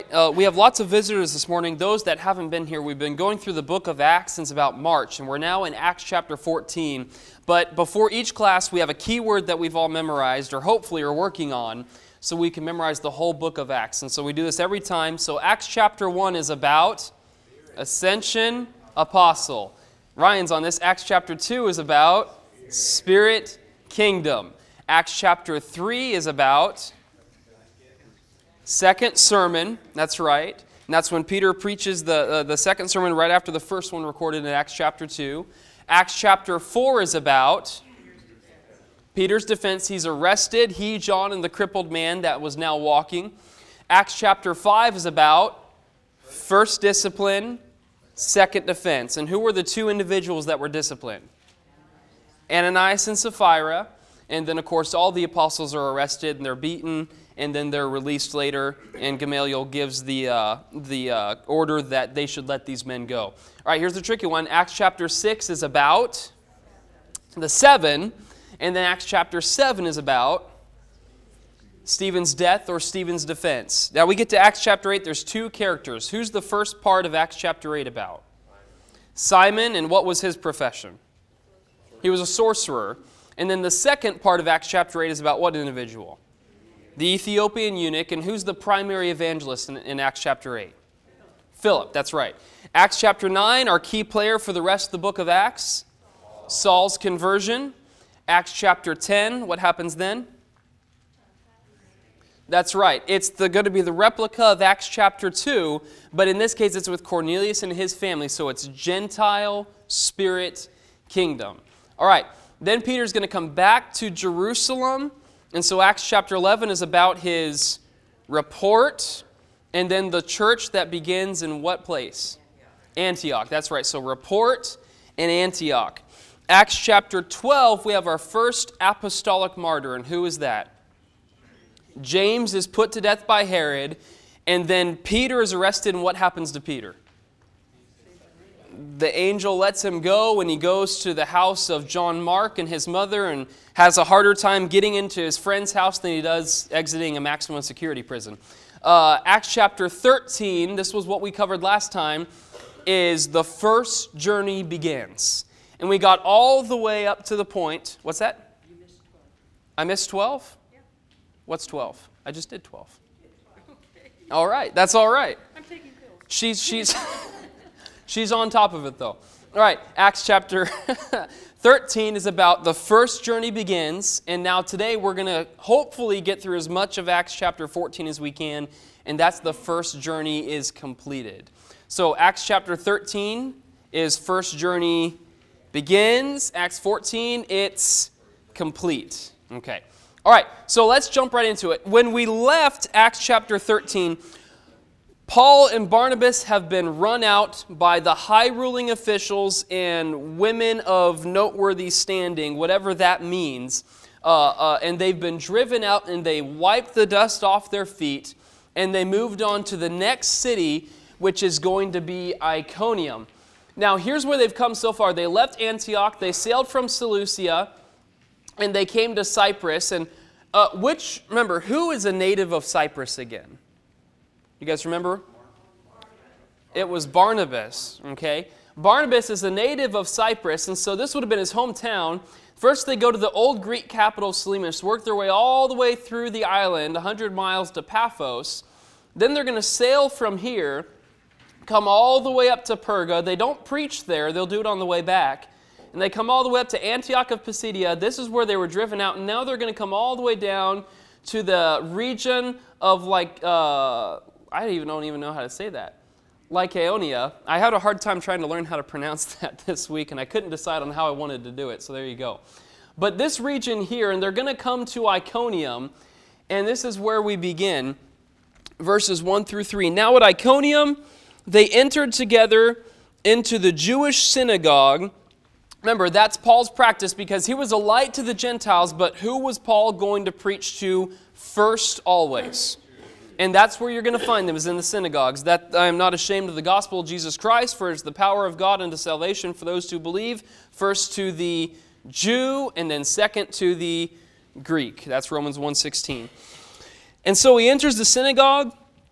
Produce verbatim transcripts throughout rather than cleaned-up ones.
uh, we have lots of visitors this morning. Those that haven't been here, we've been going through the book of Acts since about March, and we're now in Acts chapter fourteen. But before each class, we have a key word that we've all memorized, or hopefully are working on, so we can memorize the whole book of Acts. And so we do this every time. So Acts chapter one is about ascension, apostle. Ryan's on this. Acts chapter two is about Spirit, kingdom. Acts chapter three is about second sermon. That's right. And that's when Peter preaches the, uh, the second sermon right after the first one recorded in Acts chapter two. Acts chapter four is about Peter's defense. He's arrested. He, John, and the crippled man that was now walking. Acts chapter five is about first discipline, second defense. And who were the two individuals that were disciplined? Ananias and Sapphira. And then, of course, all the apostles are arrested and they're beaten, and then they're released later, and Gamaliel gives the uh, the uh, order that they should let these men go. All right, here's the tricky one. Acts chapter six is about the seven, and then Acts chapter seven is about Stephen's death or Stephen's defense. Now we get to Acts chapter eight, there's two characters. Who's the first part of Acts chapter eight about? Simon, and what was his profession? He was a sorcerer. And then the second part of Acts chapter eight is about what individual? The Ethiopian eunuch. And who's the primary evangelist in, in Acts chapter eight? Philip, that's right. Acts chapter nine, our key player for the rest of the book of Acts, Saul's conversion. Acts chapter ten, what happens then? That's right. It's the, going to be the replica of Acts chapter two, but in this case it's with Cornelius and his family, so it's Gentile, Spirit, kingdom. All right. Then Peter's going to come back to Jerusalem. And so Acts chapter eleven is about his report. And then the church that begins in what place? Antioch. Antioch. That's right. So report and Antioch. Acts chapter twelve, we have our first apostolic martyr. And who is that? James is put to death by Herod. And then Peter is arrested. And what happens to Peter? The angel lets him go, and he goes to the house of John Mark and his mother and has a harder time getting into his friend's house than he does exiting a maximum security prison. Uh, Acts chapter thirteen, this was what we covered last time, is the first journey begins. And we got all the way up to the point, what's that? You missed twelve. I missed twelve? Yeah. What's twelve? I just did twelve. Okay. All right, that's all right. I'm taking pills. She's, she's... She's on top of it, though. All right, Acts chapter thirteen is about the first journey begins. And now today we're going to hopefully get through as much of Acts chapter fourteen as we can. And that's the first journey is completed. So Acts chapter thirteen is first journey begins. Acts fourteen, it's complete. Okay. All right, so let's jump right into it. When we left Acts chapter thirteen, Paul and Barnabas have been run out by the high-ruling officials and women of noteworthy standing, whatever that means. Uh, uh, and they've been driven out, and they wiped the dust off their feet, and they moved on to the next city, which is going to be Iconium. Now, here's where they've come so far. They left Antioch, they sailed from Seleucia, and they came to Cyprus. And uh, which, remember, who is a native of Cyprus again? You guys remember? It was Barnabas, okay? Barnabas is a native of Cyprus, and so this would have been his hometown. First, they go to the old Greek capital, Salamis, work their way all the way through the island, one hundred miles to Paphos. Then they're going to sail from here, come all the way up to Perga. They don't preach there. They'll do it on the way back. And they come all the way up to Antioch of Pisidia. This is where they were driven out, and now they're going to come all the way down to the region of like... Uh, I don't even, don't even know how to say that. Lycaonia. I had a hard time trying to learn how to pronounce that this week, and I couldn't decide on how I wanted to do it, so there you go. But this region here, and they're going to come to Iconium, and this is where we begin, verses one through three. Now at Iconium, they entered together into the Jewish synagogue. Remember, that's Paul's practice because he was a light to the Gentiles, but who was Paul going to preach to first always? And that's where you're going to find them, is in the synagogues. That I am not ashamed of the gospel of Jesus Christ, for it is the power of God unto salvation for those who believe, first to the Jew, and then second to the Greek. That's Romans one sixteen. And so he enters the synagogue,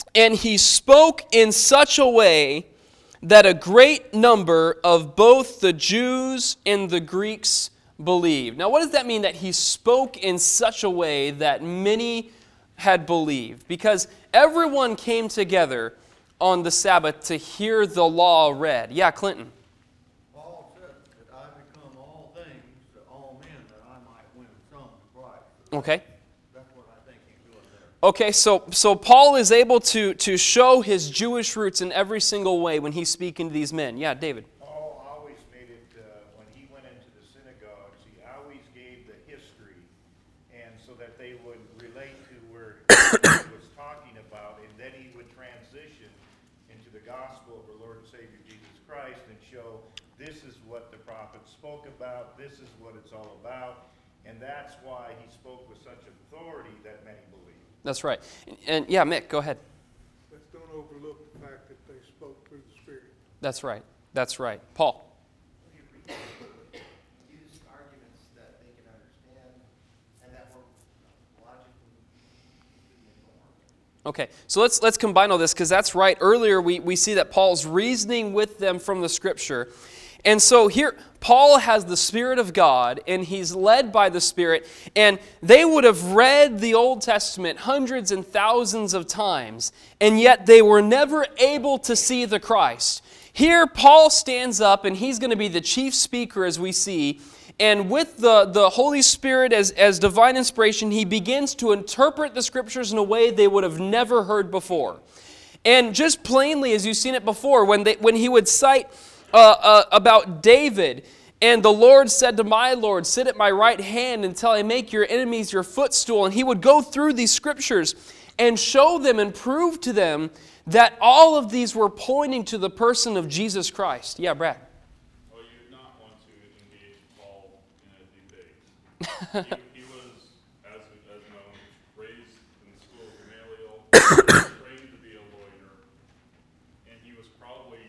And he spoke in such a way that a great number of both the Jews and the Greeks believed. Now, what does that mean, that he spoke in such a way that many had believed? Because everyone came together on the Sabbath to hear the law read. Yeah, Clinton. Paul said that I become all things to all men that I might win some to Christ. Okay. That's what I think he's doing there. Okay, so so Paul is able to, to show his Jewish roots in every single way when he's speaking to these men. Yeah, David. Paul always made it, uh, when he went into the synagogues, he always gave the history, and so that they would relate to where he was talking about, and then he would transition into the gospel of our Lord and Savior Jesus Christ and show this is what the prophets spoke about, this is what it's all about, and that's why he spoke with such authority that many believed. That's right. And yeah, Mick, go ahead. Let's don't overlook the fact that they spoke through the Spirit. That's right. That's right. Paul. Use arguments that they can understand and that were logically informed. Okay, so let's let's combine all this, because that's right. Earlier we, we see that Paul's reasoning with them from the Scripture. And so here, Paul has the Spirit of God, and he's led by the Spirit, and they would have read the Old Testament hundreds and thousands of times, and yet they were never able to see the Christ. Here, Paul stands up, and he's going to be the chief speaker, as we see, and with the, the Holy Spirit as, as divine inspiration, he begins to interpret the Scriptures in a way they would have never heard before. And just plainly, as you've seen it before, when, they, when he would cite Uh, uh, about David, and the Lord said to my Lord, sit at my right hand until I make your enemies your footstool. And he would go through these scriptures and show them and prove to them that all of these were pointing to the person of Jesus Christ. Yeah, Brad. Well, you'd not want to engage Paul in a debate. he, he was, as, as known, raised in the school of Gamaliel, trained to be a lawyer, and he was probably,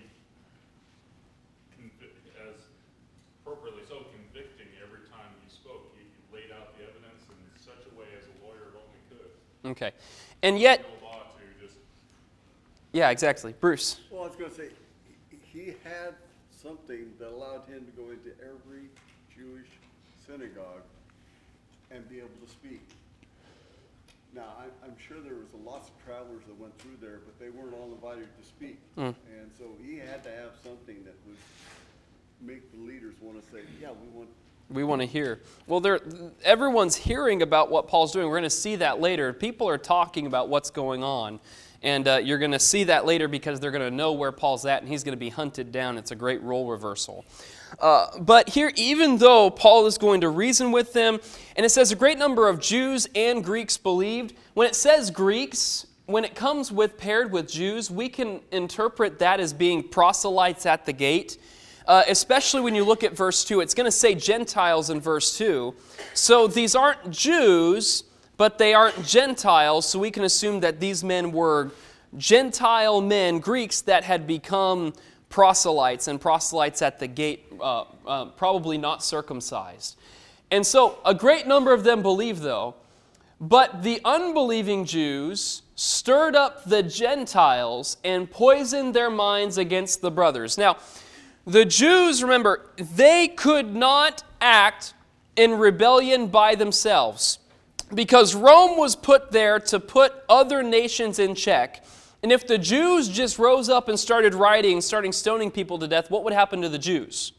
as appropriately so, convicting every time he spoke. He laid out the evidence in such a way as a lawyer only could. Okay. And yet, No law to just yeah, exactly. Bruce. Well, I was going to say, he- he had something that allowed him to go into every Jewish synagogue and be able to speak. Now, I, I'm sure there was lots of travelers that went through there, but they weren't all invited to speak. Mm. And so he had to have something that would make the leaders want to say, yeah, we want. We want to hear. Well, there, everyone's hearing about what Paul's doing. We're going to see that later. People are talking about what's going on. And uh, you're going to see that later because they're going to know where Paul's at, and he's going to be hunted down. It's a great role reversal. Uh, but here, even though Paul is going to reason with them, and it says a great number of Jews and Greeks believed. When it says Greeks, when it comes with paired with Jews, we can interpret that as being proselytes at the gate. Uh, especially when you look at verse two. It's going to say Gentiles in verse two. So these aren't Jews, but they aren't Gentiles, so we can assume that these men were Gentile men, Greeks, that had become proselytes, and proselytes at the gate, uh, uh, probably not circumcised. And so a great number of them believed, though, but the unbelieving Jews stirred up the Gentiles and poisoned their minds against the brothers. Now, the Jews, remember, they could not act in rebellion by themselves because Rome was put there to put other nations in check. And if the Jews just rose up and started rioting, starting stoning people to death, what would happen to the Jews?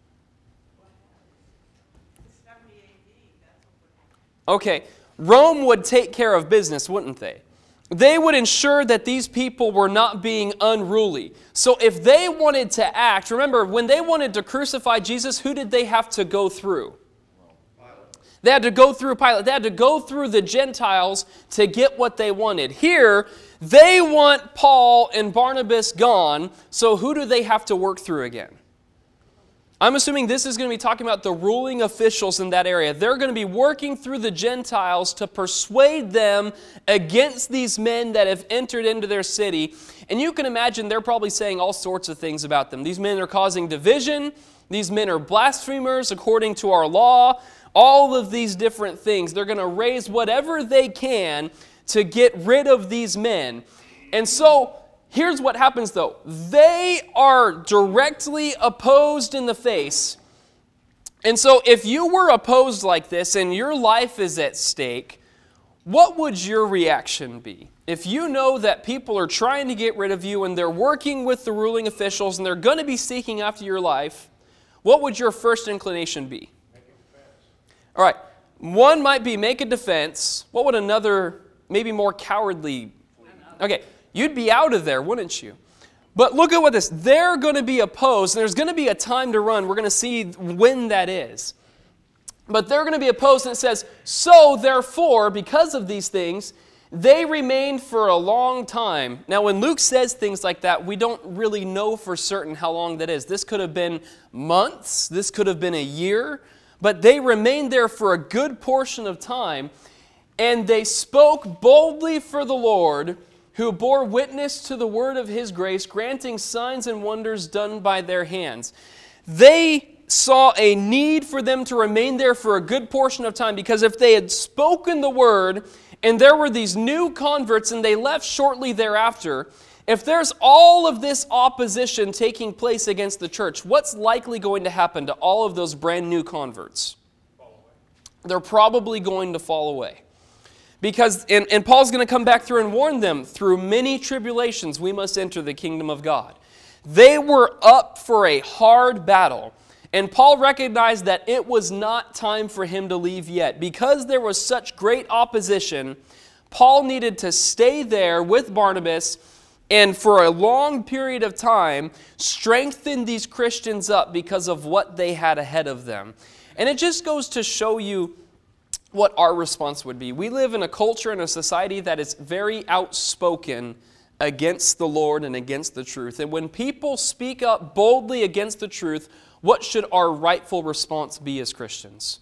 Okay, Rome would take care of business, wouldn't they? They would ensure that these people were not being unruly. So if they wanted to act, remember, when they wanted to crucify Jesus, who did they have to go through? They had to go through Pilate. They had to go through the Gentiles to get what they wanted. Here, they want Paul and Barnabas gone, so who do they have to work through again? I'm assuming this is going to be talking about the ruling officials in that area. They're going to be working through the Gentiles to persuade them against these men that have entered into their city. And you can imagine they're probably saying all sorts of things about them. These men are causing division. These men are blasphemers according to our law. All of these different things. They're going to raise whatever they can to get rid of these men. And so, here's what happens though. They are directly opposed in the face. And so, if you were opposed like this and your life is at stake, what would your reaction be? If you know that people are trying to get rid of you and they're working with the ruling officials and they're going to be seeking after your life, what would your first inclination be? All right. One might be make a defense. What would another, maybe more cowardly? Okay, you'd be out of there, wouldn't you? But look at what this, they're going to be opposed, and there's going to be a time to run. We're going to see when that is. But they're going to be opposed, and it says, so therefore, because of these things, they remained for a long time. Now, when Luke says things like that, we don't really know for certain how long that is. This could have been months. This could have been a year. But they remained there for a good portion of time, and they spoke boldly for the Lord, who bore witness to the word of His grace, granting signs and wonders done by their hands. They saw a need for them to remain there for a good portion of time, because if they had spoken the word, and there were these new converts, and they left shortly thereafter, if there's all of this opposition taking place against the church, what's likely going to happen to all of those brand new converts? They're probably going to fall away. Because, and, and Paul's going to come back through and warn them, through many tribulations we must enter the kingdom of God. They were up for a hard battle. And Paul recognized that it was not time for him to leave yet. Because there was such great opposition, Paul needed to stay there with Barnabas and for a long period of time strengthen these Christians up because of what they had ahead of them. And it just goes to show you what our response would be. We live in a culture and a society that is very outspoken against the Lord and against the truth. And when people speak up boldly against the truth, what should our rightful response be as Christians?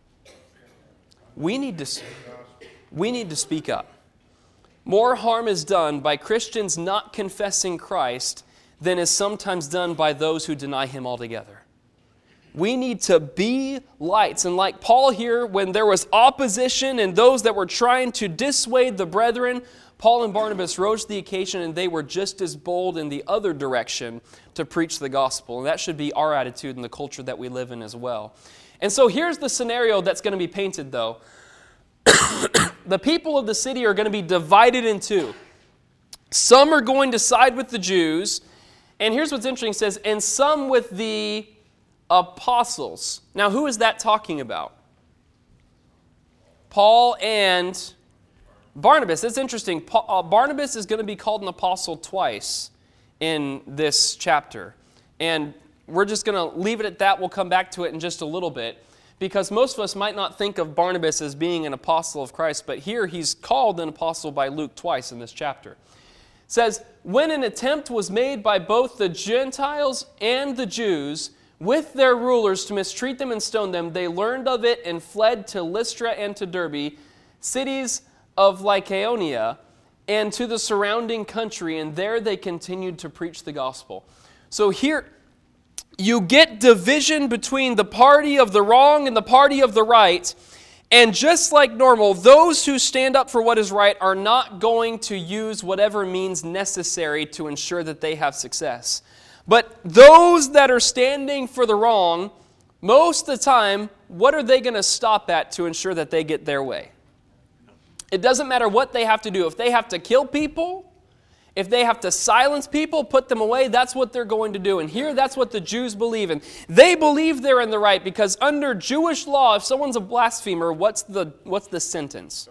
We need to, we need to speak up. More harm is done by Christians not confessing Christ than is sometimes done by those who deny Him altogether. We need to be lights. And like Paul here, when there was opposition and those that were trying to dissuade the brethren, Paul and Barnabas rose to the occasion, and they were just as bold in the other direction to preach the gospel. And that should be our attitude in the culture that we live in as well. And so here's the scenario that's going to be painted, though. The people of the city are going to be divided in two. Some are going to side with the Jews, and here's what's interesting. It says, and some with the apostles. Now, who is that talking about? Paul and Barnabas. It's interesting. Paul, uh, Barnabas is going to be called an apostle twice in this chapter. And we're just going to leave it at that. We'll come back to it in just a little bit. Because most of us might not think of Barnabas as being an apostle of Christ, but here he's called an apostle by Luke twice in this chapter. It says, when an attempt was made by both the Gentiles and the Jews with their rulers to mistreat them and stone them, they learned of it and fled to Lystra and to Derbe, cities of Lycaonia, and to the surrounding country, and there they continued to preach the gospel. So here, you get division between the party of the wrong and the party of the right. And just like normal, those who stand up for what is right are not going to use whatever means necessary to ensure that they have success. But those that are standing for the wrong, most of the time, what are they going to stop at to ensure that they get their way? It doesn't matter what they have to do. If they have to kill people, if they have to silence people, put them away, that's what they're going to do. And here, that's what the Jews believe in. They believe they're in the right because under Jewish law, if someone's a blasphemer, what's the what's the sentence?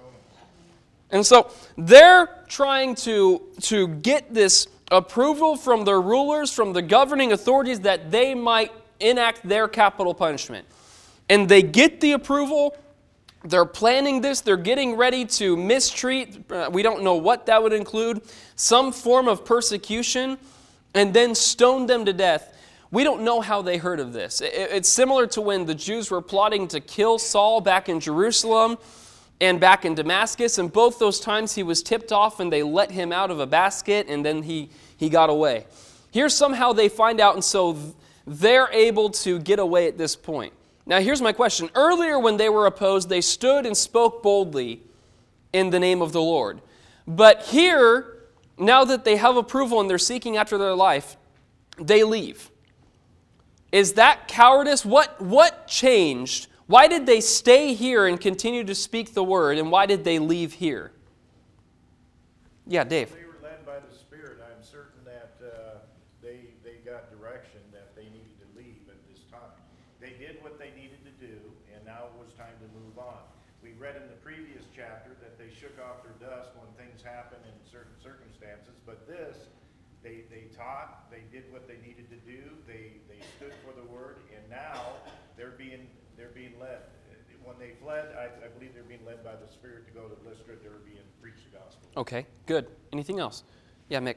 And so they're trying to, to get this approval from their rulers, from the governing authorities, that they might enact their capital punishment. And they get the approval. They're planning this. They're getting ready to mistreat. Uh, we don't know what that would include. Some form of persecution, and then stone them to death. We don't know how they heard of this. It, it's similar to when the Jews were plotting to kill Saul back in Jerusalem and back in Damascus. And both those times he was tipped off and they let him out of a basket and then he, he got away. Here somehow they find out, and so they're able to get away at this point. Now, here's my question. Earlier, when they were opposed, they stood and spoke boldly in the name of the Lord. But here, now that they have approval and they're seeking after their life, they leave. Is that cowardice? What, what changed? Why did they stay here and continue to speak the word, and why did they leave here? Yeah, Dave. They were led by the Spirit. I'm certain that uh, they, they got direction that they needed to leave at this time. They did what they needed to do, and now it was time to move on. We read in the previous chapter that they shook off their dust when things happen in certain circumstances, but this, they, they taught, they did what they needed to do, they, they stood for the word, and now they're being, they're being led. When they fled, I, I believe they're being led by the Spirit to go to Lystra. They were being preached the gospel. Okay, good. Anything else? Yeah, Mick.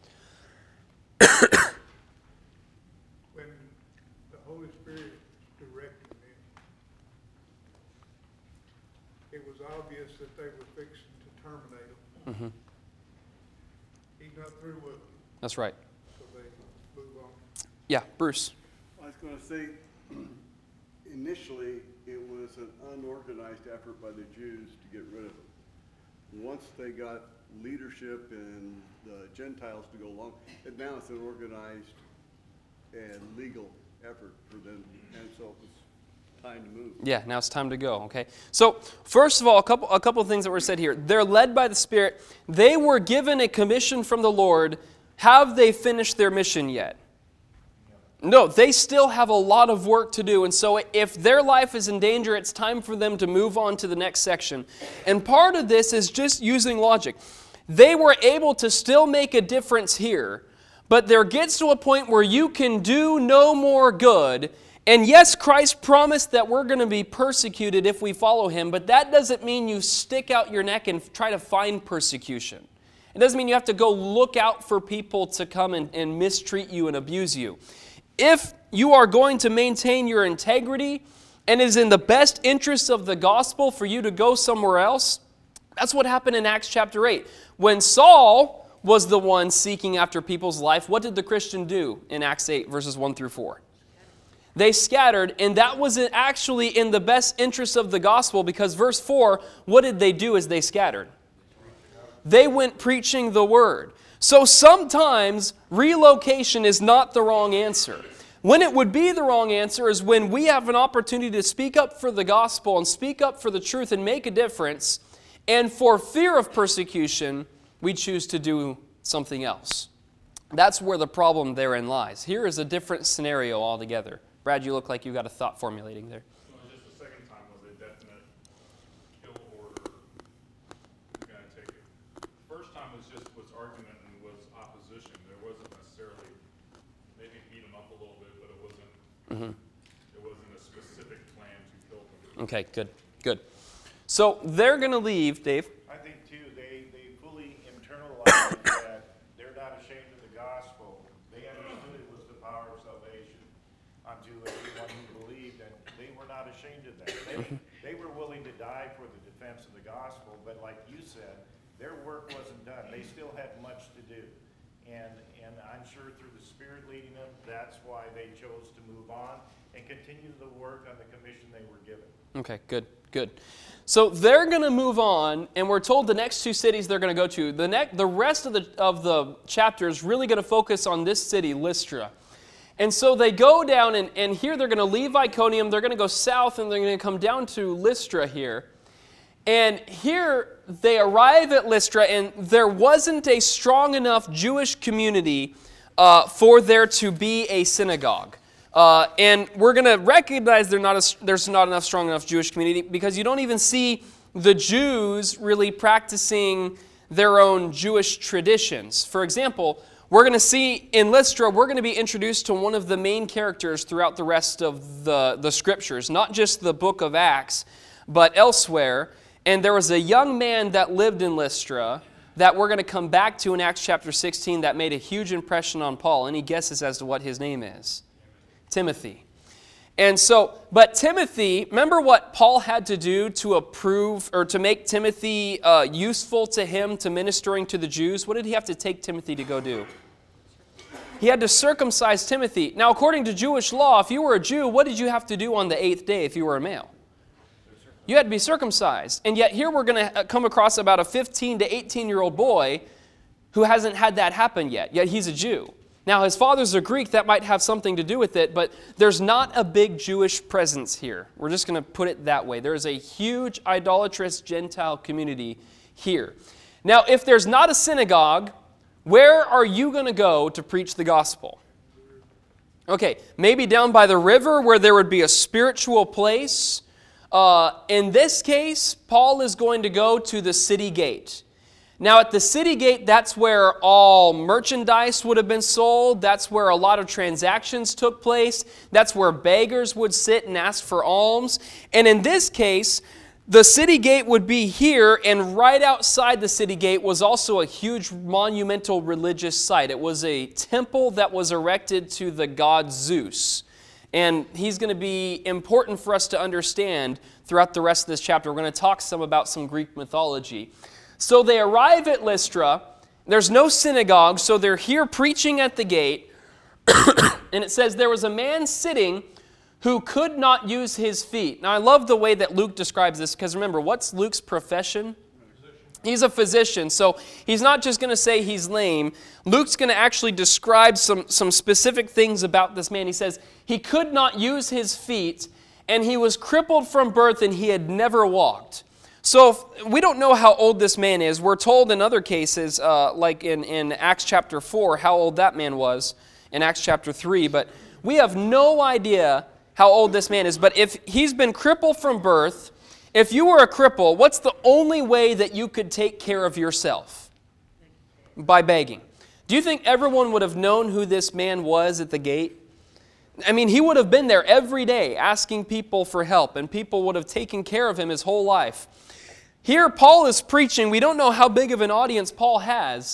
When the Holy Spirit directed me, it was obvious that they were fixing to terminate them. Mm-hmm. He's not through with them, That's right. so they move on. Yeah, Bruce. I was going to say, initially, it was an unorganized effort by the Jews to get rid of them. Once they got leadership and the Gentiles to go along, and now it's an organized and legal effort for them, and so it was time to move. Yeah, now it's time to go, okay? So, first of all, a couple, a couple of things that were said here. They're led by the Spirit. They were given a commission from the Lord. Have they finished their mission yet? No, they still have a lot of work to do. And so if their life is in danger, it's time for them to move on to the next section. And part of this is just using logic. They were able to still make a difference here, but there gets to a point where you can do no more good. And yes, Christ promised that we're going to be persecuted if we follow Him, but that doesn't mean you stick out your neck and try to find persecution. It doesn't mean you have to go look out for people to come and, and mistreat you and abuse you. If you are going to maintain your integrity and it is in the best interest of the gospel for you to go somewhere else, that's what happened in Acts chapter eight. When Saul was the one seeking after people's life, what did the Christian do in Acts eight, verses one through four? They scattered, and that was actually in the best interest of the gospel, because verse four, what did they do as they scattered? They went preaching the word. So sometimes relocation is not the wrong answer. When it would be the wrong answer is when we have an opportunity to speak up for the gospel and speak up for the truth and make a difference, and for fear of persecution, we choose to do something else. That's where the problem therein lies. Here is a different scenario altogether. Brad, you look like you got a thought formulating there. So just the second time was a definite kill order. Who's going to take it? First time was just was argument and was opposition. There wasn't necessarily, maybe beat them up a little bit, but it wasn't. Mm-hmm. It wasn't a specific plan to kill them. Okay, good, good. So they're going to leave, Dave. I think, too, they, they fully internalized that they're not ashamed of the gospel. They understood it was the power of salvation unto everyone who believed, and they were not ashamed of that. They, they were willing to die for the defense of the gospel, but like you said, their work wasn't done. They still had much to do. And, and I'm sure through the Spirit leading them, that's why they chose to move on and continue the work on the commission they were given. Okay, good, good. So they're going to move on, and we're told the next two cities they're going to go to. The, ne- the rest of the, of the chapter is really going to focus on this city, Lystra. And so they go down, and, and here they're going to leave Iconium, they're going to go south, and they're going to come down to Lystra here. And here they arrive at Lystra, and there wasn't a strong enough Jewish community uh, for there to be a synagogue. Uh, and we're going to recognize there's not, a, there's not enough strong enough Jewish community because you don't even see the Jews really practicing their own Jewish traditions. For example, we're going to see in Lystra, we're going to be introduced to one of the main characters throughout the rest of the, the scriptures, not just the book of Acts, but elsewhere. And there was a young man that lived in Lystra that we're going to come back to in Acts chapter sixteen that made a huge impression on Paul. Any guesses as to what his name is? Timothy. And so, but Timothy, remember what Paul had to do to approve or to make Timothy uh, useful to him to ministering to the Jews? What did he have to take Timothy to go do? He had to circumcise Timothy. Now, according to Jewish law, if you were a Jew, what did you have to do on the eighth day if you were a male? You had to be circumcised. And yet here we're going to come across about a fifteen to eighteen-year-old boy who hasn't had that happen yet, yet he's a Jew. Now, his father's a Greek, that might have something to do with it, but there's not a big Jewish presence here. We're just going to put it that way. There is a huge idolatrous Gentile community here. Now, if there's not a synagogue, where are you going to go to preach the gospel? Okay, maybe down by the river where there would be a spiritual place. Uh, in this case, Paul is going to go to the city gate. Now, at the city gate, that's where all merchandise would have been sold. That's where a lot of transactions took place. That's where beggars would sit and ask for alms. And in this case, the city gate would be here, and right outside the city gate was also a huge monumental religious site. It was a temple that was erected to the god Zeus. And he's going to be important for us to understand throughout the rest of this chapter. We're going to talk some about some Greek mythology. So they arrive at Lystra. There's no synagogue, so they're here preaching at the gate. And it says, there was a man sitting who could not use his feet. Now, I love the way that Luke describes this, because remember, what's Luke's profession? He's a physician, so he's not just going to say he's lame. Luke's going to actually describe some, some specific things about this man. He says, he could not use his feet, and he was crippled from birth, and he had never walked. So if, we don't know how old this man is. We're told in other cases, uh, like in, in Acts chapter four, how old that man was in Acts chapter three, but we have no idea how old this man is. But if he's been crippled from birth, if you were a cripple, what's the only way that you could take care of yourself? By begging. Do you think everyone would have known who this man was at the gate? I mean, he would have been there every day asking people for help, and people would have taken care of him his whole life. Here, Paul is preaching. We don't know how big of an audience Paul has,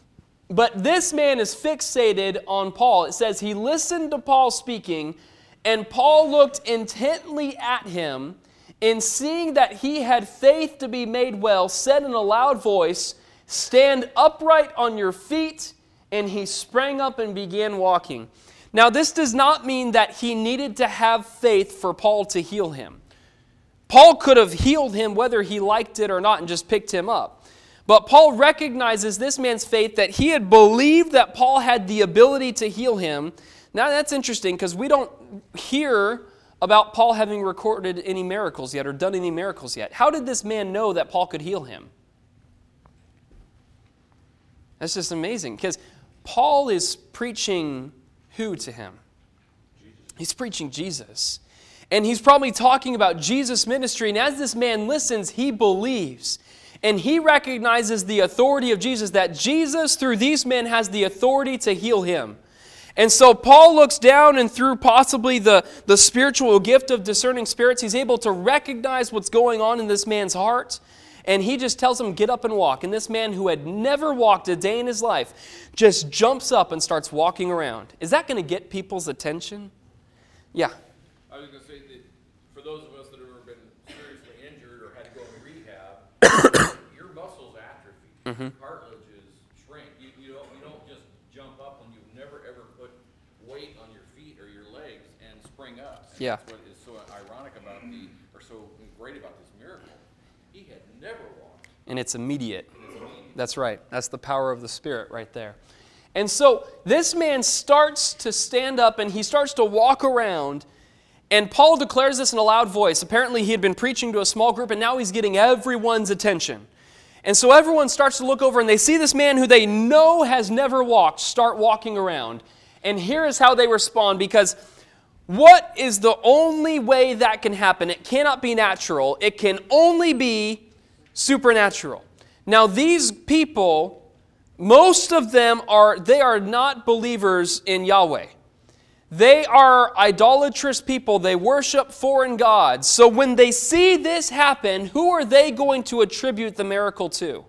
but this man is fixated on Paul. It says he listened to Paul speaking, and Paul looked intently at him, and seeing that he had faith to be made well, said in a loud voice, "Stand upright on your feet," and he sprang up and began walking. Now, this does not mean that he needed to have faith for Paul to heal him. Paul could have healed him whether he liked it or not and just picked him up. But Paul recognizes this man's faith, that he had believed that Paul had the ability to heal him. Now that's interesting, because we don't hear about Paul having recorded any miracles yet or done any miracles yet. How did this man know that Paul could heal him? That's just amazing, because Paul is preaching who to him? He's preaching Jesus. And he's probably talking about Jesus' ministry. And as this man listens, he believes. And he recognizes the authority of Jesus, that Jesus, through these men, has the authority to heal him. And so Paul looks down, and through possibly the, the spiritual gift of discerning spirits, he's able to recognize what's going on in this man's heart. And he just tells him, get up and walk. And this man, who had never walked a day in his life, just jumps up and starts walking around. Is that going to get people's attention? Yeah. I was going to say that for those of us that have ever been seriously injured or had to go into rehab, your muscles atrophy, mm-hmm. cartilages shrink. You, you, don't, you don't just jump up when you've never ever put weight on your feet or your legs and spring up. And yeah. That's what is so ironic about the, or so great about this miracle. He had never walked. And it's immediate. It's immediate. That's right. That's the power of the Spirit right there. And so this man starts to stand up, and he starts to walk around. And Paul declares this in a loud voice. Apparently he had been preaching to a small group, and now he's getting everyone's attention. And so everyone starts to look over, and they see this man who they know has never walked start walking around. And here is how they respond, because what is the only way that can happen? It cannot be natural. It can only be supernatural. Now these people, most of them are, they are not believers in Yahweh. They are idolatrous people. They worship foreign gods. So when they see this happen, who are they going to attribute the miracle to?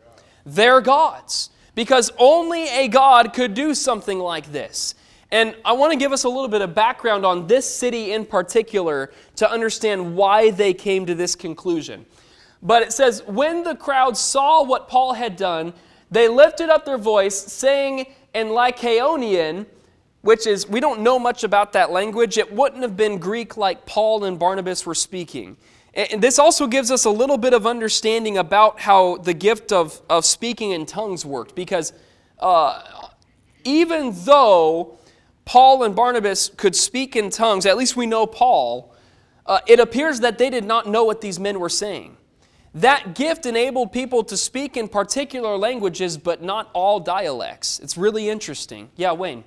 Their gods. Because only a God could do something like this. And I want to give us a little bit of background on this city in particular to understand why they came to this conclusion. But it says, when the crowd saw what Paul had done, they lifted up their voice, saying in Lycaonian, which is, we don't know much about that language. It wouldn't have been Greek like Paul and Barnabas were speaking. And this also gives us a little bit of understanding about how the gift of, of speaking in tongues worked. Because uh, even though Paul and Barnabas could speak in tongues, at least we know Paul, uh, it appears that they did not know what these men were saying. That gift enabled people to speak in particular languages, but not all dialects. It's really interesting. Yeah, Wayne.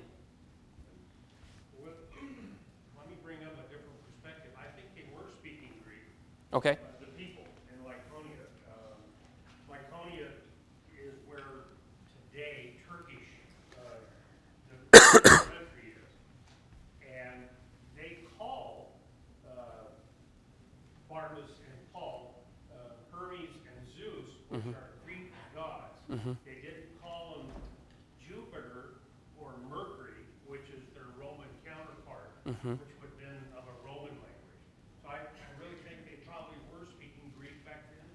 Well, let me bring up a different perspective. I think they were speaking Greek. Okay. Uh, the people in Lycaonia. Um, Lycaonia is where today Turkish uh, the country is. And they call uh, Barnabas and Paul uh, Hermes and Zeus, which Mhm. are Greek gods. Mhm. They didn't call them Jupiter or Mercury, which is their Roman counterpart, Mhm. which would have been of a Roman language. So I, I really think they probably were speaking Greek back then.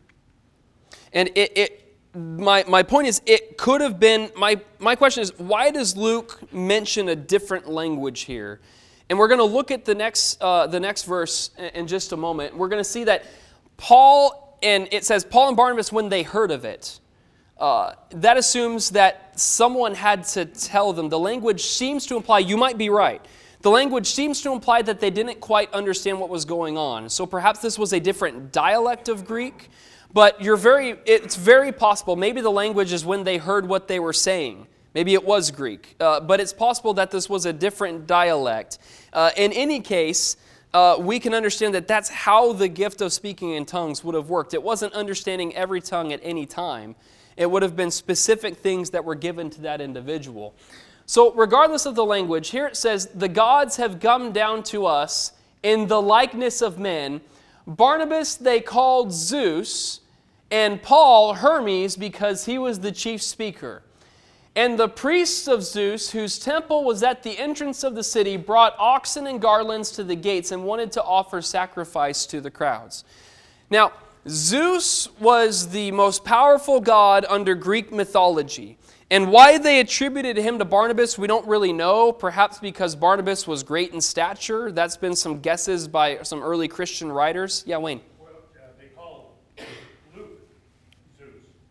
And it, it my my point is, it could have been, my, my question is, why does Luke mention a different language here? And we're going to look at the next uh, the next verse in, in just a moment. We're going to see that Paul, and it says Paul and Barnabas, when they heard of it, uh, that assumes that someone had to tell them. The language seems to imply, you might be right, the language seems to imply that they didn't quite understand what was going on. So perhaps this was a different dialect of Greek, but you're very, it's very possible. Maybe the language is when they heard what they were saying. Maybe it was Greek, uh, but it's possible that this was a different dialect. Uh, in any case, uh, we can understand that that's how the gift of speaking in tongues would have worked. It wasn't understanding every tongue at any time. It would have been specific things that were given to that individual. So regardless of the language, here it says, the gods have come down to us in the likeness of men. Barnabas they called Zeus, and Paul Hermes, because he was the chief speaker. And the priests of Zeus, whose temple was at the entrance of the city, brought oxen and garlands to the gates and wanted to offer sacrifice to the crowds. Now, Zeus was the most powerful god under Greek mythology. And why they attributed him to Barnabas, we don't really know. Perhaps because Barnabas was great in stature. That's been some guesses by some early Christian writers. Yeah, Wayne. Well, uh, they call Luke Zeus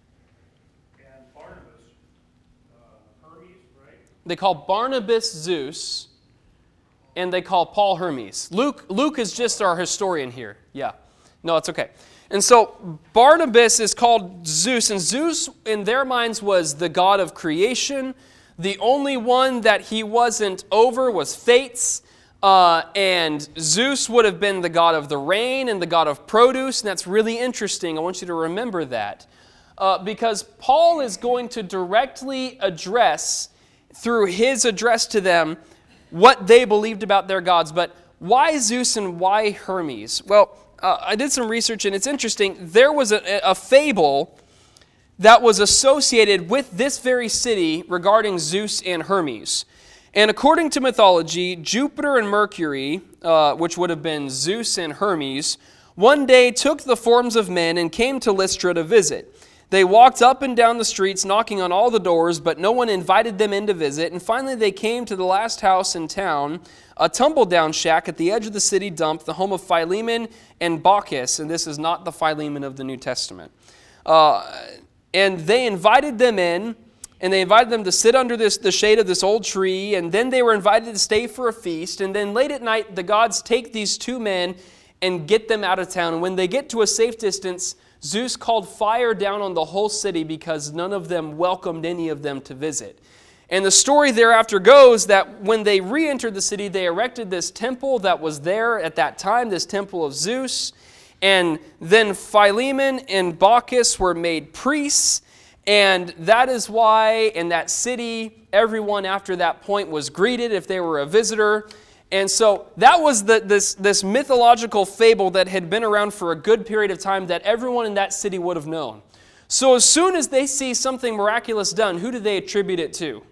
and Barnabas uh, Hermes, right? They call Barnabas Zeus, and they call Paul Hermes. Luke, Luke is just our historian here. Yeah. No, it's okay. And so Barnabas is called Zeus, and Zeus in their minds was the god of creation. The only one that he wasn't over was Fates, uh, and Zeus would have been the god of the rain and the god of produce, and that's really interesting. I want you to remember that. Uh, because Paul is going to directly address, through his address to them, what they believed about their gods. But why Zeus and why Hermes? Well, Uh, I did some research, and it's interesting. There was a, a fable that was associated with this very city regarding Zeus and Hermes. And according to mythology, Jupiter and Mercury, uh, which would have been Zeus and Hermes, one day took the forms of men and came to Lystra to visit. They walked up and down the streets, knocking on all the doors, but no one invited them in to visit. And finally they came to the last house in town, a tumble-down shack at the edge of the city dump, the home of Philemon and Baucis. And this is not the Philemon of the New Testament. Uh, and they invited them in, and they invited them to sit under this the shade of this old tree. And then they were invited to stay for a feast. And then late at night, the gods take these two men and get them out of town. And when they get to a safe distance, Zeus called fire down on the whole city because none of them welcomed any of them to visit. And the story thereafter goes that when they re-entered the city, they erected this temple that was there at that time, this temple of Zeus. And then Philemon and Baucis were made priests. And that is why in that city, everyone after that point was greeted if they were a visitor. And so that was the, this, this mythological fable that had been around for a good period of time that everyone in that city would have known. So as soon as they see something miraculous done, who do they attribute it to?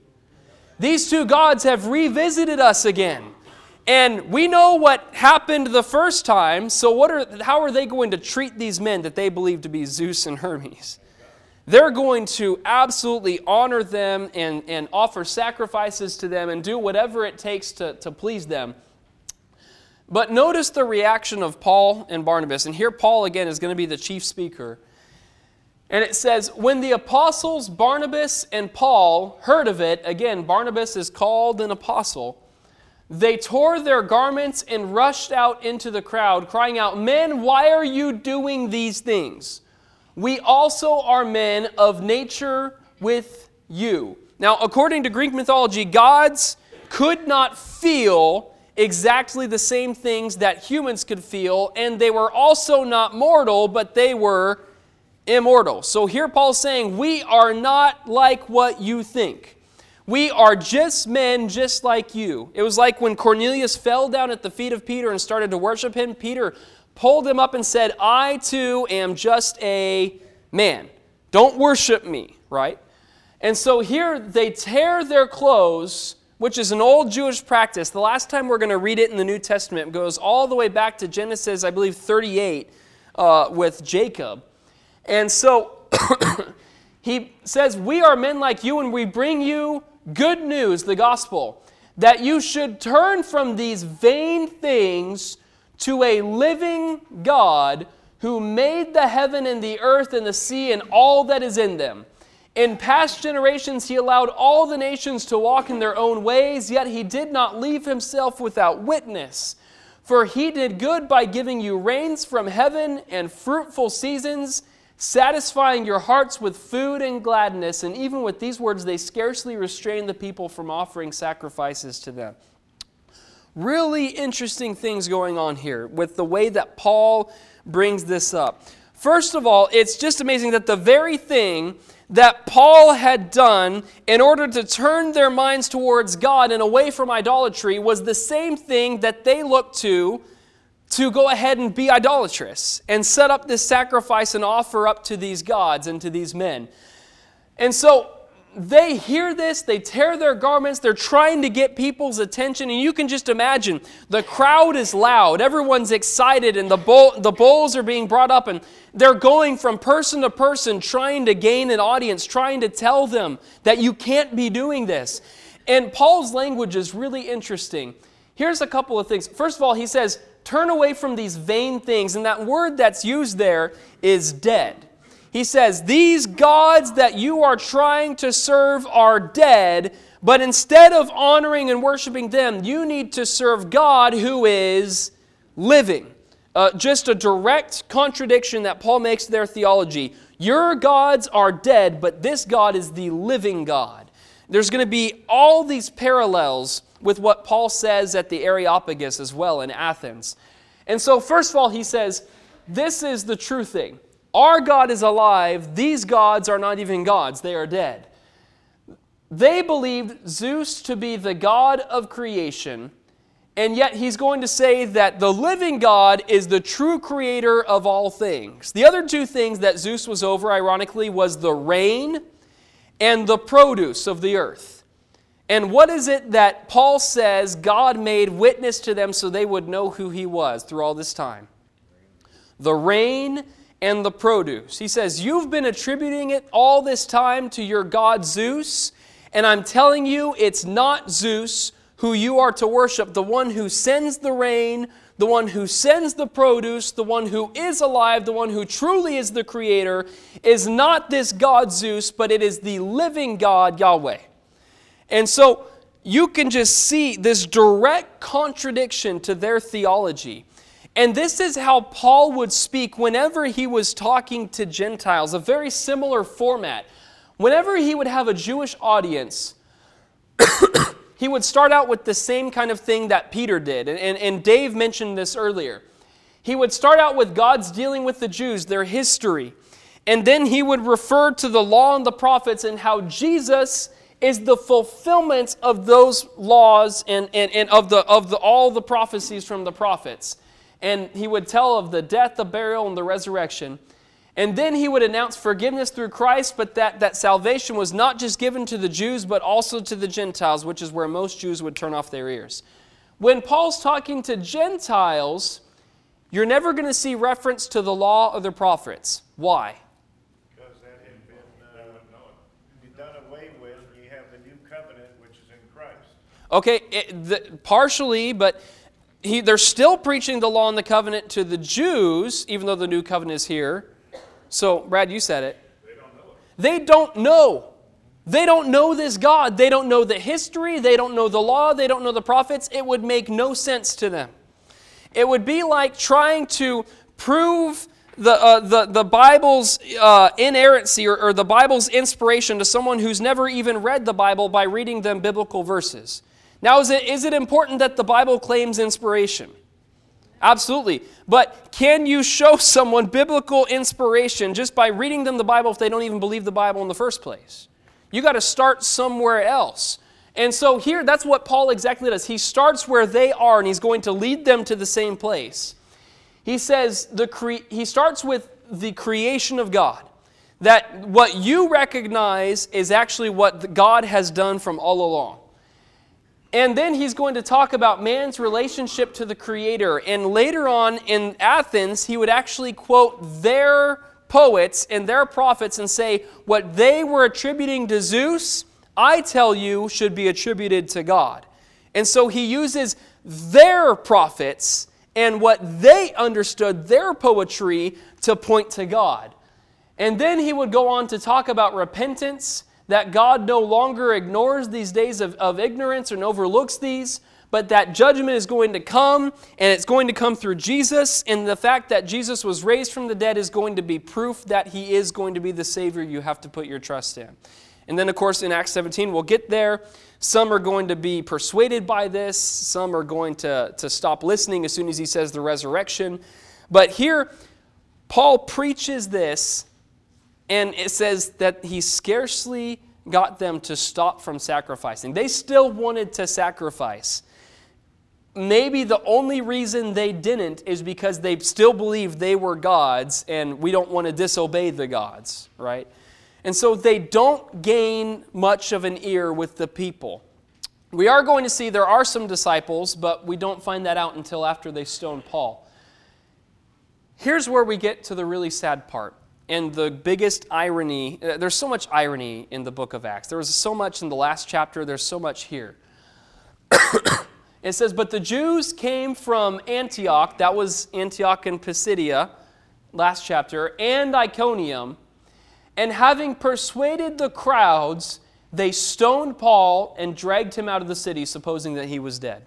These two gods have revisited us again. And we know what happened the first time, so what are, how are they going to treat these men that they believe to be Zeus and Hermes? They're going to absolutely honor them and, and offer sacrifices to them and do whatever it takes to, to please them. But notice the reaction of Paul and Barnabas. And here Paul, again, is going to be the chief speaker. And it says, when the apostles Barnabas and Paul heard of it, again, Barnabas is called an apostle, they tore their garments and rushed out into the crowd, crying out, "Men, why are you doing these things? We also are men of nature with you." Now, according to Greek mythology, gods could not feel exactly the same things that humans could feel, and they were also not mortal, but they were immortal. So here Paul's saying, we are not like what you think. We are just men just like you. It was like when Cornelius fell down at the feet of Peter and started to worship him. Peter pulled him up and said, "I too am just a man. Don't worship me," right? And so here they tear their clothes, which is an old Jewish practice. The last time we're going to read it in the New Testament goes all the way back to Genesis, I believe, thirty-eight uh, with Jacob. And so he says, "We are men like you, and we bring you good news," the gospel, "that you should turn from these vain things to a living God who made the heaven and the earth and the sea and all that is in them. In past generations he allowed all the nations to walk in their own ways, yet he did not leave himself without witness. For he did good by giving you rains from heaven and fruitful seasons, satisfying your hearts with food and gladness." And even with these words, they scarcely restrained the people from offering sacrifices to them. Really interesting things going on here with the way that Paul brings this up. First of all, it's just amazing that the very thing that Paul had done in order to turn their minds towards God and away from idolatry was the same thing that they looked to to go ahead and be idolatrous and set up this sacrifice and offer up to these gods and to these men. And so they hear this, they tear their garments, they're trying to get people's attention, and you can just imagine the crowd is loud, everyone's excited, and the bowl, the bowls are being brought up, and they're going from person to person trying to gain an audience, trying to tell them that you can't be doing this. And Paul's language is really interesting. Here's a couple of things. First of all, he says, turn away from these vain things, and that word that's used there is dead. He says, these gods that you are trying to serve are dead, but instead of honoring and worshiping them, you need to serve God who is living. Uh, just a direct contradiction that Paul makes to their theology. Your gods are dead, but this God is the living God. There's going to be all these parallels with what Paul says at the Areopagus as well in Athens. And so first of all, he says, this is the true thing. Our God is alive. These gods are not even gods. They are dead. They believed Zeus to be the God of creation, and yet he's going to say that the living God is the true creator of all things. The other two things that Zeus was over, ironically, was the rain and the produce of the earth. And what is it that Paul says God made witness to them so they would know who he was through all this time? The rain and the produce. He says, you've been attributing it all this time to your god Zeus, and I'm telling you it's not Zeus who you are to worship. The one who sends the rain, the one who sends the produce, the one who is alive, the one who truly is the creator, is not this god Zeus, but it is the living God, Yahweh. And so you can just see this direct contradiction to their theology. And this is how Paul would speak whenever he was talking to Gentiles, a very similar format. Whenever he would have a Jewish audience, he would start out with the same kind of thing that Peter did. And, and, and Dave mentioned this earlier. He would start out with God's dealing with the Jews, their history. And then he would refer to the law and the prophets and how Jesus is the fulfillment of those laws and, and, and of, the, of the, all the prophecies from the prophets. And he would tell of the death, the burial, and the resurrection. And then he would announce forgiveness through Christ, but that, that salvation was not just given to the Jews, but also to the Gentiles, which is where most Jews would turn off their ears. When Paul's talking to Gentiles, you're never going to see reference to the law or the prophets. Why? Because that had been uh, done away with. You have the new covenant, which is in Christ. Okay, it, the, partially, but he, they're still preaching the law and the covenant to the Jews, even though the new covenant is here. So, Brad, you said it. They don't know it. They don't know. They don't know this God. They don't know the history. They don't know the law. They don't know the prophets. It would make no sense to them. It would be like trying to prove the uh, the, the Bible's uh, inerrancy or, or the Bible's inspiration to someone who's never even read the Bible by reading them biblical verses. Now, is it is it important that the Bible claims inspiration? Absolutely. But can you show someone biblical inspiration just by reading them the Bible if they don't even believe the Bible in the first place? You got to start somewhere else. And so here, that's what Paul exactly does. He starts where they are, and he's going to lead them to the same place. He says, the cre- he starts with the creation of God. That what you recognize is actually what God has done from all along. And then he's going to talk about man's relationship to the Creator. And later on in Athens, he would actually quote their poets and their prophets and say, what they were attributing to Zeus, I tell you, should be attributed to God. And so he uses their prophets and what they understood, their poetry, to point to God. And then he would go on to talk about repentance, that God no longer ignores these days of, of ignorance and overlooks these, but that judgment is going to come, and it's going to come through Jesus, and the fact that Jesus was raised from the dead is going to be proof that he is going to be the Savior you have to put your trust in. And then, of course, in Acts seventeen, we'll get there. Some are going to be persuaded by this. Some are going to, to stop listening as soon as he says the resurrection. But here, Paul preaches this, and it says that he scarcely got them to stop from sacrificing. They still wanted to sacrifice. Maybe the only reason they didn't is because they still believed they were gods, and we don't want to disobey the gods, right? And so they don't gain much of an ear with the people. We are going to see there are some disciples, but we don't find that out until after they stone Paul. Here's where we get to the really sad part. And the biggest irony, uh, there's so much irony in the book of Acts. There was so much in the last chapter, there's so much here. It says, but the Jews came from Antioch, that was Antioch in Pisidia, last chapter, and Iconium, and having persuaded the crowds, they stoned Paul and dragged him out of the city, supposing that he was dead.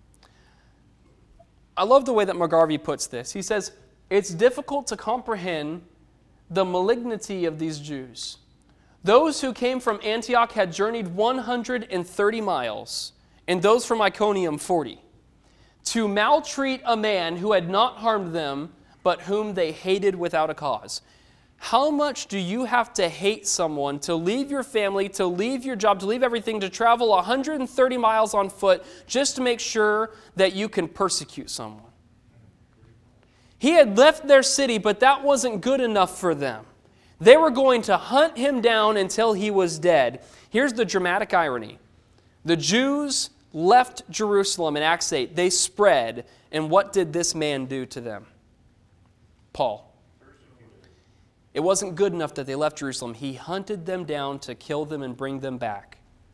I love the way that McGarvey puts this. He says, it's difficult to comprehend the malignity of these Jews. Those who came from Antioch had journeyed one hundred thirty miles, and those from Iconium forty, to maltreat a man who had not harmed them, but whom they hated without a cause. How much do you have to hate someone to leave your family, to leave your job, to leave everything, to travel one hundred thirty miles on foot just to make sure that you can persecute someone? He had left their city, but that wasn't good enough for them. They were going to hunt him down until he was dead. Here's the dramatic irony. The Jews left Jerusalem in Acts eight. They spread, and what did this man do to them? Paul. It wasn't good enough that they left Jerusalem. He hunted them down to kill them and bring them back.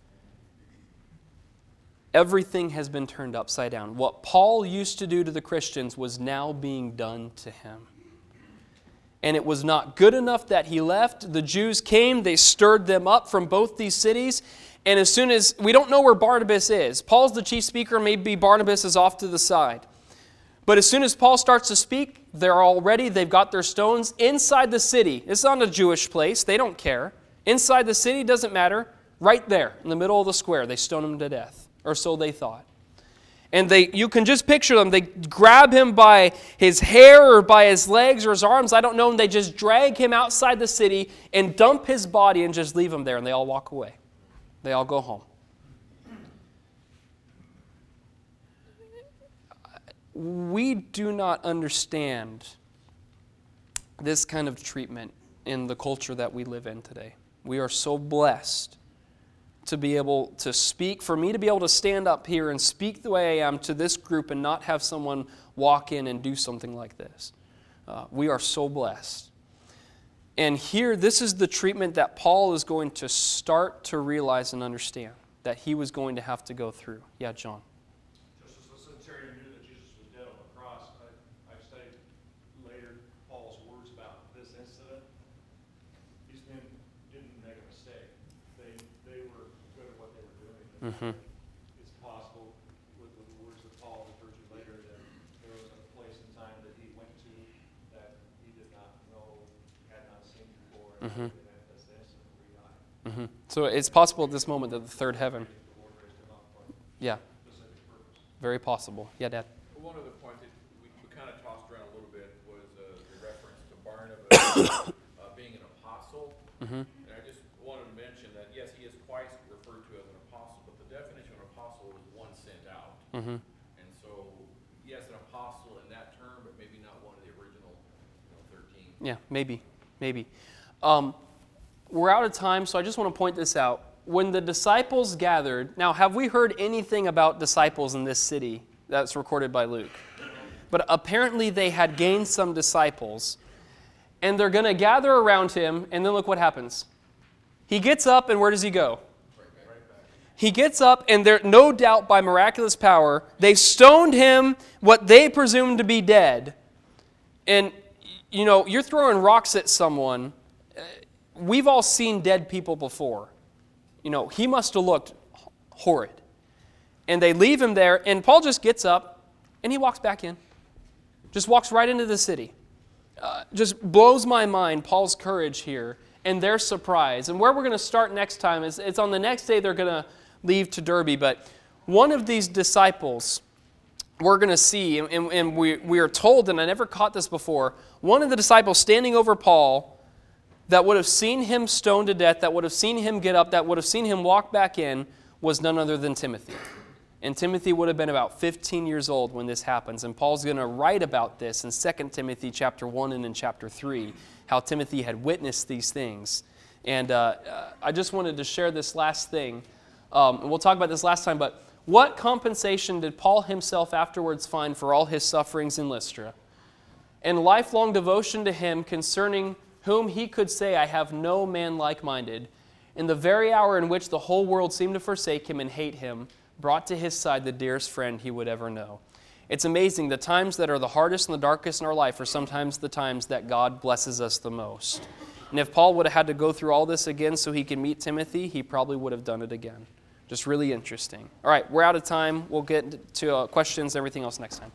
Everything has been turned upside down. What Paul used to do to the Christians was now being done to him. And it was not good enough that he left. The Jews came, they stirred them up from both these cities. And as soon as, we don't know where Barnabas is. Paul's the chief speaker, maybe Barnabas is off to the side. But as soon as Paul starts to speak, they're all ready. They've got their stones inside the city. It's not a Jewish place. They don't care. Inside the city, doesn't matter. Right there, in the middle of the square, they stone him to death. Or so they thought. And they, you can just picture them. They grab him by his hair or by his legs or his arms. I don't know. And they just drag him outside the city and dump his body and just leave him there. And they all walk away. They all go home. We do not understand this kind of treatment in the culture that we live in today. We are so blessed to be able to speak, for me to be able to stand up here and speak the way I am to this group and not have someone walk in and do something like this. Uh, we are so blessed. And here, this is the treatment that Paul is going to start to realize and understand that he was going to have to go through. Yeah, John. Just as the centurion knew that Jesus Mm-hmm. It's possible, with with the words that Paul referred to later, that there was a place and time that he went to that he did not know, had not seen before, and Mhm. that that's the instant where he died. Mm-hmm. So it's possible at this moment that the third heaven. The Lord raised him up for a Yeah, specific purpose. very possible. Yeah, Dad. One other point that we, we kind of tossed around a little bit was uh, the reference to Barnabas uh, being an apostle. Mm-hmm. And I just wanted to mention that, yes, he is twice referred to as an apostle, but the definition of an apostle is one sent out. Mm-hmm. And so, yes, an apostle in that term, but maybe not one of the original, you know, thirteen. Yeah, maybe, maybe. Um, we're out of time, so I just want to point this out. When the disciples gathered, now have we heard anything about disciples in this city that's recorded by Luke? But apparently they had gained some disciples, and they're going to gather around him, and then look what happens. He gets up, and where does he go? He gets up, and there, no doubt by miraculous power, they've stoned him, what they presumed to be dead. And, you know, you're throwing rocks at someone. Uh, We've all seen dead people before. You know, he must have looked horrid. And they leave him there, and Paul just gets up, and he walks back in. Just walks right into the city. Uh, just blows my mind, Paul's courage here, and their surprise. And where we're going to start next time is it's on the next day they're going to leave to Derbe. But one of these disciples we're going to see, and, and we, we are told, and I never caught this before, one of the disciples standing over Paul that would have seen him stoned to death, that would have seen him get up, that would have seen him walk back in, was none other than Timothy. And Timothy would have been about fifteen years old when this happens. And Paul's going to write about this in Second Timothy chapter one and in chapter three, how Timothy had witnessed these things. And uh, I just wanted to share this last thing. Um, and we'll talk about this last time, but what compensation did Paul himself afterwards find for all his sufferings in Lystra? And lifelong devotion to him concerning whom he could say, I have no man like-minded, in the very hour in which the whole world seemed to forsake him and hate him, brought to his side the dearest friend he would ever know. It's amazing, the times that are the hardest and the darkest in our life are sometimes the times that God blesses us the most. And if Paul would have had to go through all this again so he could meet Timothy, he probably would have done it again. Just really interesting. All right, we're out of time. We'll get to uh, questions and everything else next time.